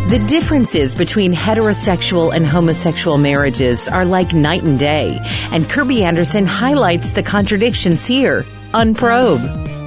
The differences between heterosexual and homosexual marriages are like night and day, and Kirby Anderson highlights the contradictions here on Probe.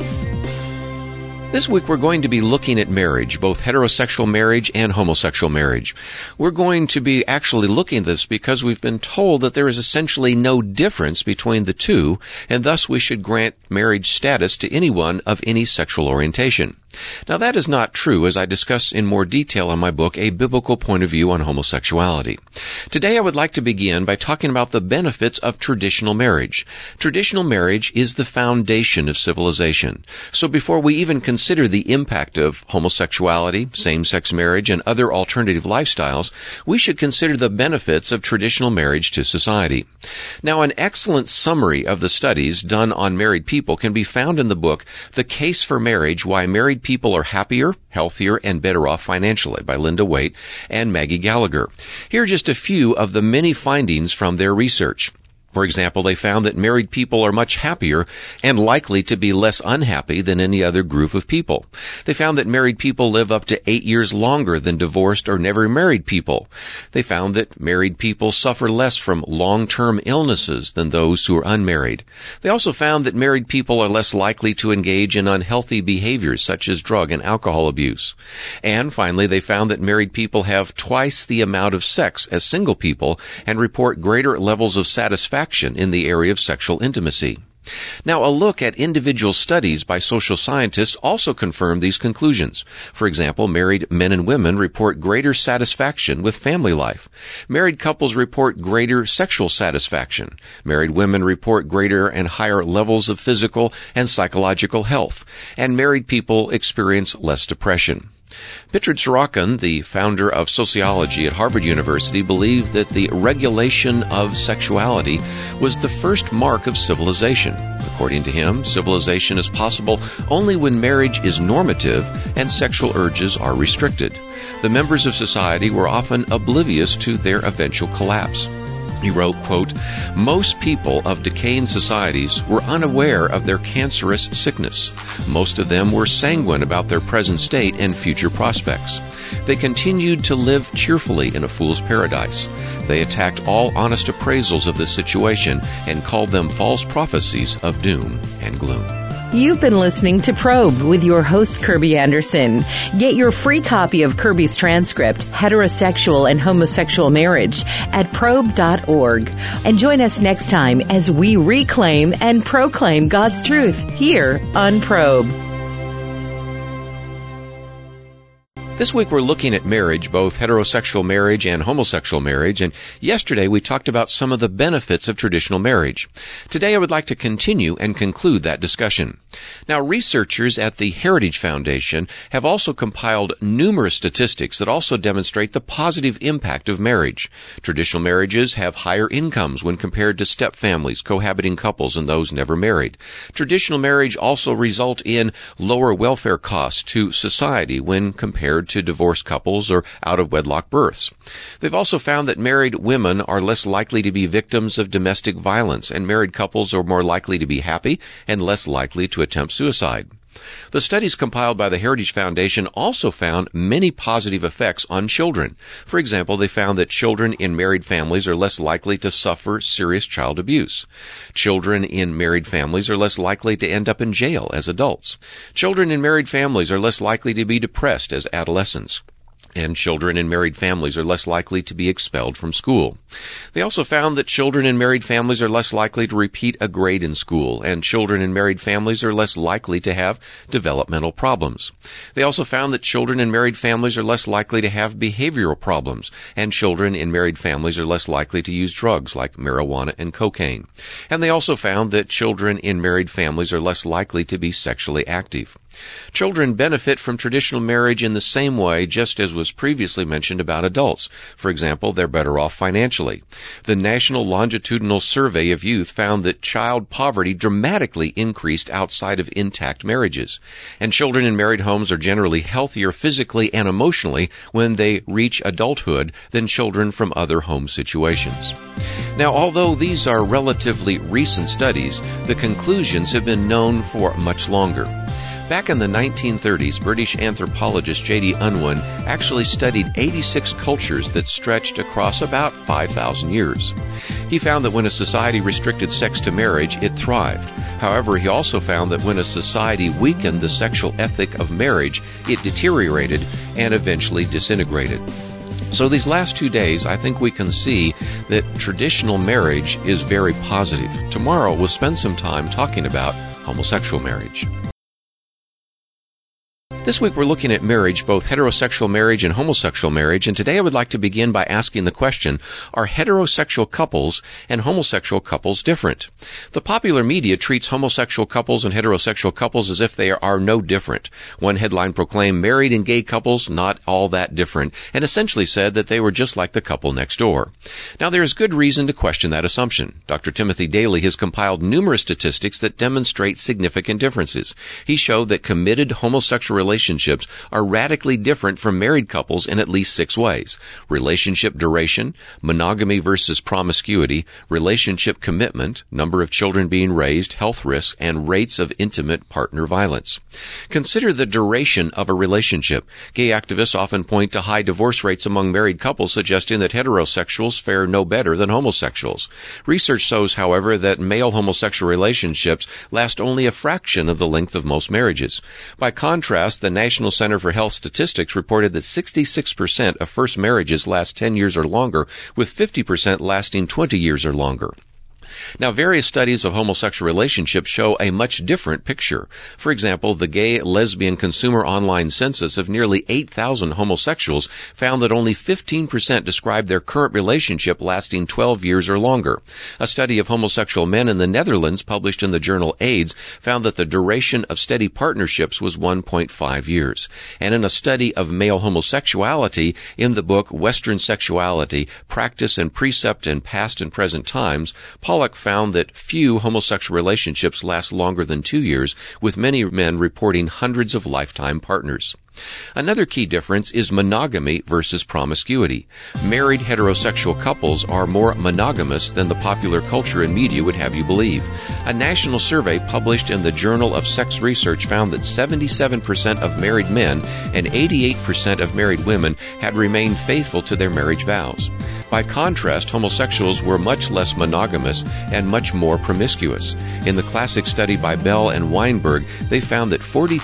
This week we're going to be looking at marriage, both heterosexual marriage and homosexual marriage. We're going to be actually looking at this because we've been told that there is essentially no difference between the two, and thus we should grant marriage status to anyone of any sexual orientation. Now that is not true, as I discuss in more detail in my book, A Biblical Point of View on Homosexuality. Today I would like to begin by talking about the benefits of traditional marriage. Traditional marriage is the foundation of civilization. So before we even consider the impact of homosexuality, same-sex marriage, and other alternative lifestyles, we should consider the benefits of traditional marriage to society. Now an excellent summary of the studies done on married people can be found in the book, The Case for Marriage, Why Married People Are Happier, Healthier, and Better Off Financially by Linda Waite and Maggie Gallagher. Here are just a few of the many findings from their research. For example, they found that married people are much happier and likely to be less unhappy than any other group of people. They found that married people live up to 8 years longer than divorced or never married people. They found that married people suffer less from long-term illnesses than those who are unmarried. They also found that married people are less likely to engage in unhealthy behaviors such as drug and alcohol abuse. And finally, they found that married people have twice the amount of sex as single people and report greater levels of satisfaction in the area of sexual intimacy. Now, a look at individual studies by social scientists also confirm these conclusions. For example, married men and women report greater satisfaction with family life. Married couples report greater sexual satisfaction. Married women report greater and higher levels of physical and psychological health. And married people experience less depression. Prithviraj Surakan, the founder of sociology at Harvard University, believed that the regulation of sexuality was the first mark of civilization. According to him, civilization is possible only when marriage is normative and sexual urges are restricted. The members of society were often oblivious to their eventual collapse. He wrote, quote, "Most people of decaying societies were unaware of their cancerous sickness. Most of them were sanguine about their present state and future prospects. They continued to live cheerfully in a fool's paradise. They attacked all honest appraisals of the situation and called them false prophecies of doom and gloom." You've been listening to Probe with your host, Kirby Anderson. Get your free copy of Kirby's transcript, Heterosexual and Homosexual Marriage, at probe.org. And join us next time as we reclaim and proclaim God's truth here on Probe. This week we're looking at marriage, both heterosexual marriage and homosexual marriage, and yesterday we talked about some of the benefits of traditional marriage. Today I would like to continue and conclude that discussion. Now, researchers at the Heritage Foundation have also compiled numerous statistics that also demonstrate the positive impact of marriage. Traditional marriages have higher incomes when compared to step families, cohabiting couples, and those never married. Traditional marriage also result in lower welfare costs to society when compared to divorced couples or out-of-wedlock births. They've also found that married women are less likely to be victims of domestic violence, and married couples are more likely to be happy and less likely to attempt suicide. The studies compiled by the Heritage Foundation also found many positive effects on children. For example, they found that children in married families are less likely to suffer serious child abuse. Children in married families are less likely to end up in jail as adults. Children in married families are less likely to be depressed as adolescents. And children in married families are less likely to be expelled from school. They also found that children in married families are less likely to repeat a grade in school, and children in married families are less likely to have developmental problems. They also found that children in married families are less likely to have behavioral problems, and children in married families are less likely to use drugs like marijuana and cocaine. And they also found that children in married families are less likely to be sexually active. Children benefit from traditional marriage in the same way, just as was previously mentioned about adults. For example, they're better off financially. The National Longitudinal Survey of Youth found that child poverty dramatically increased outside of intact marriages. And children in married homes are generally healthier physically and emotionally when they reach adulthood than children from other home situations. Now, although these are relatively recent studies, the conclusions have been known for much longer. Back in the 1930s, British anthropologist J.D. Unwin actually studied 86 cultures that stretched across about 5,000 years. He found that when a society restricted sex to marriage, it thrived. However, he also found that when a society weakened the sexual ethic of marriage, it deteriorated and eventually disintegrated. So these last 2 days, I think we can see that traditional marriage is very positive. Tomorrow, we'll spend some time talking about homosexual marriage. This week we're looking at marriage, both heterosexual marriage and homosexual marriage, and today I would like to begin by asking the question, are heterosexual couples and homosexual couples different? The popular media treats homosexual couples and heterosexual couples as if they are no different. One headline proclaimed married and gay couples not all that different, and essentially said that they were just like the couple next door. Now there is good reason to question that assumption. Dr. Timothy Daly has compiled numerous statistics that demonstrate significant differences. He showed that committed homosexual relationships are radically different from married couples in at least 6 ways: relationship duration, monogamy versus promiscuity, relationship commitment, number of children being raised, health risks, and rates of intimate partner violence. Consider the duration of a relationship. Gay activists often point to high divorce rates among married couples, suggesting that heterosexuals fare no better than homosexuals. Research shows, however, that male homosexual relationships last only a fraction of the length of most marriages. By contrast, the National Center for Health Statistics reported that 66% of first marriages last 10 years or longer, with 50% lasting 20 years or longer. Now, various studies of homosexual relationships show a much different picture. For example, the Gay Lesbian Consumer Online Census of nearly 8,000 homosexuals found that only 15% described their current relationship lasting 12 years or longer. A study of homosexual men in the Netherlands, published in the journal AIDS, found that the duration of steady partnerships was 1.5 years. And in a study of male homosexuality in the book Western Sexuality, Practice and Precept in Past and Present Times, Pollack found that few homosexual relationships last longer than 2 years, with many men reporting hundreds of lifetime partners. Another key difference is monogamy versus promiscuity. Married heterosexual couples are more monogamous than the popular culture and media would have you believe. A national survey published in the Journal of Sex Research found that 77% of married men and 88% of married women had remained faithful to their marriage vows. By contrast, homosexuals were much less monogamous and much more promiscuous. In the classic study by Bell and Weinberg, they found that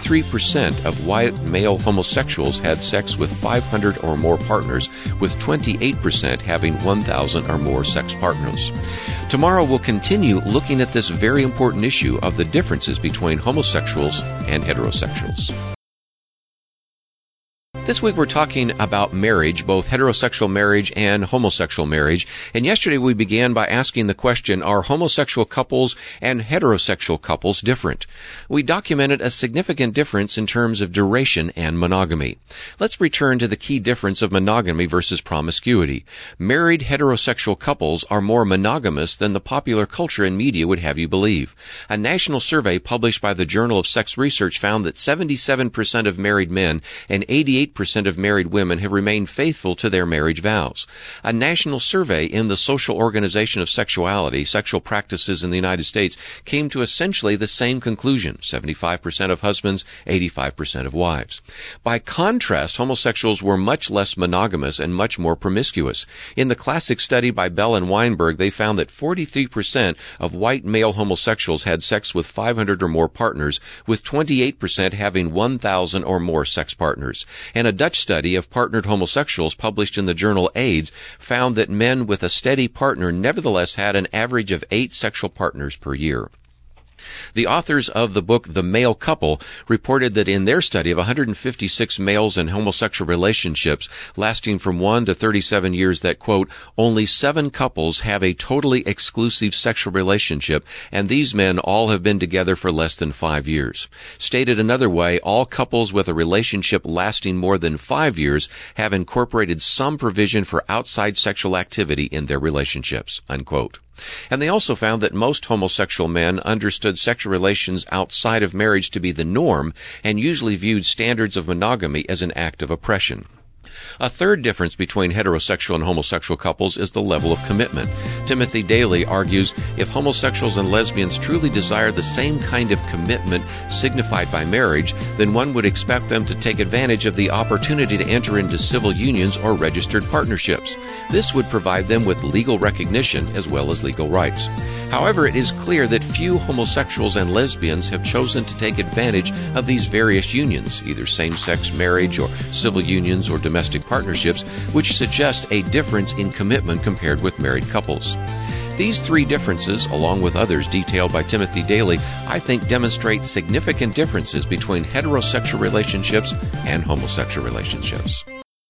43% of white male homosexuals had sex with 500 or more partners, with 28% having 1,000 or more sex partners. Tomorrow we'll continue looking at this very important issue of the differences between homosexuals and heterosexuals. This week we're talking about marriage, both heterosexual marriage and homosexual marriage. And yesterday we began by asking the question, are homosexual couples and heterosexual couples different? We documented a significant difference in terms of duration and monogamy. Let's return to the key difference of monogamy versus promiscuity. Married heterosexual couples are more monogamous than the popular culture and media would have you believe. A national survey published by the Journal of Sex Research found that 77% of married men and 88% of married women have remained faithful to their marriage vows. A national survey in the Social Organization of Sexuality, Sexual Practices in the United States, came to essentially the same conclusion: 75% of husbands, 85% of wives. By contrast, homosexuals were much less monogamous and much more promiscuous. In the classic study by Bell and Weinberg, they found that 43% of white male homosexuals had sex with 500 or more partners, with 28% having 1,000 or more sex partners. And a Dutch study of partnered homosexuals published in the journal AIDS found that men with a steady partner nevertheless had an average of 8 sexual partners per year. The authors of the book The Male Couple reported that in their study of 156 males in homosexual relationships lasting from 1 to 37 years that, quote, only 7 couples have a totally exclusive sexual relationship, and these men all have been together for less than 5 years. Stated another way, all couples with a relationship lasting more than 5 years have incorporated some provision for outside sexual activity in their relationships, unquote. And they also found that most homosexual men understood sexual relations outside of marriage to be the norm and usually viewed standards of monogamy as an act of oppression. A third difference between heterosexual and homosexual couples is the level of commitment. Timothy Daly argues if homosexuals and lesbians truly desire the same kind of commitment signified by marriage, then one would expect them to take advantage of the opportunity to enter into civil unions or registered partnerships. This would provide them with legal recognition as well as legal rights. However, it is clear that few homosexuals and lesbians have chosen to take advantage of these various unions, either same-sex marriage or civil unions or domestic partnerships, which suggest a difference in commitment compared with married couples. These three differences, along with others detailed by Timothy Daly, I think demonstrate significant differences between heterosexual relationships and homosexual relationships.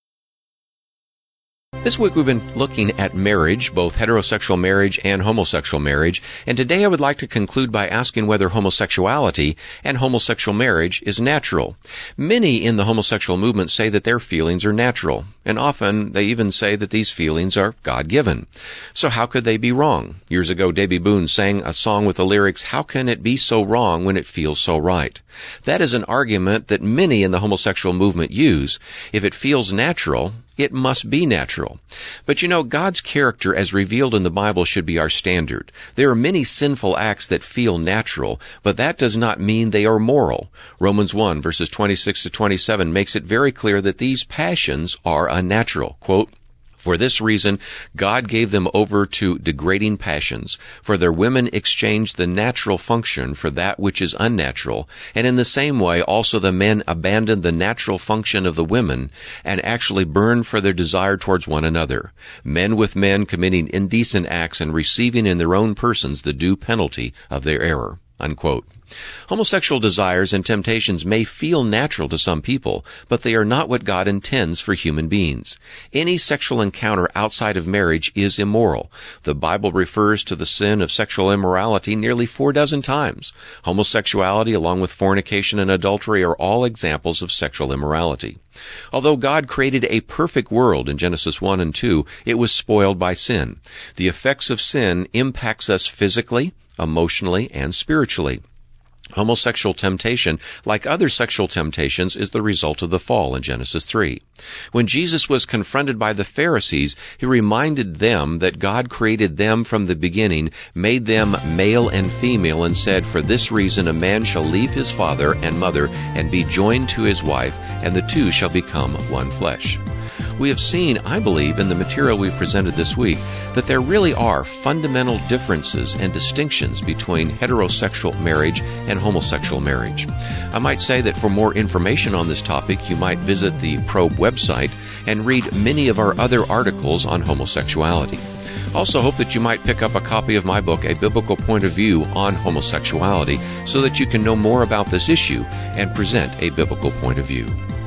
This week we've been looking at marriage, both heterosexual marriage and homosexual marriage, and today I would like to conclude by asking whether homosexuality and homosexual marriage is natural. Many in the homosexual movement say that their feelings are natural, and often they even say that these feelings are God-given. So how could they be wrong? Years ago, Davy Boone sang a song with the lyrics, "How can it be so wrong when it feels so right?" That is an argument that many in the homosexual movement use. If it feels natural, it must be natural. But God's character as revealed in the Bible should be our standard. There are many sinful acts that feel natural, but that does not mean they are moral. Romans 1 verses 26 to 27 makes it very clear that these passions are unnatural. Quote, "For this reason, God gave them over to degrading passions, for their women exchanged the natural function for that which is unnatural, and in the same way also the men abandoned the natural function of the women, and actually burned for their desire towards one another, men with men committing indecent acts and receiving in their own persons the due penalty of their error." Unquote. Homosexual desires and temptations may feel natural to some people, but they are not what God intends for human beings. Any sexual encounter outside of marriage is immoral. The Bible refers to the sin of sexual immorality nearly 4 times. Homosexuality, along with fornication and adultery, are all examples of sexual immorality. Although God created a perfect world in Genesis 1 and 2, it was spoiled by sin. The effects of sin impacts us physically, emotionally, and spiritually. Homosexual temptation, like other sexual temptations, is the result of the fall in Genesis 3. When Jesus was confronted by the Pharisees, he reminded them that God created them from the beginning, made them male and female, and said, "For this reason a man shall leave his father and mother and be joined to his wife, and the two shall become one flesh." We have seen, I believe, in the material we've presented this week, that there really are fundamental differences and distinctions between heterosexual marriage and homosexual marriage. I might say that for more information on this topic, you might visit the Probe website and read many of our other articles on homosexuality. Also hope that you might pick up a copy of my book, A Biblical Point of View on Homosexuality, so that you can know more about this issue and present a biblical point of view.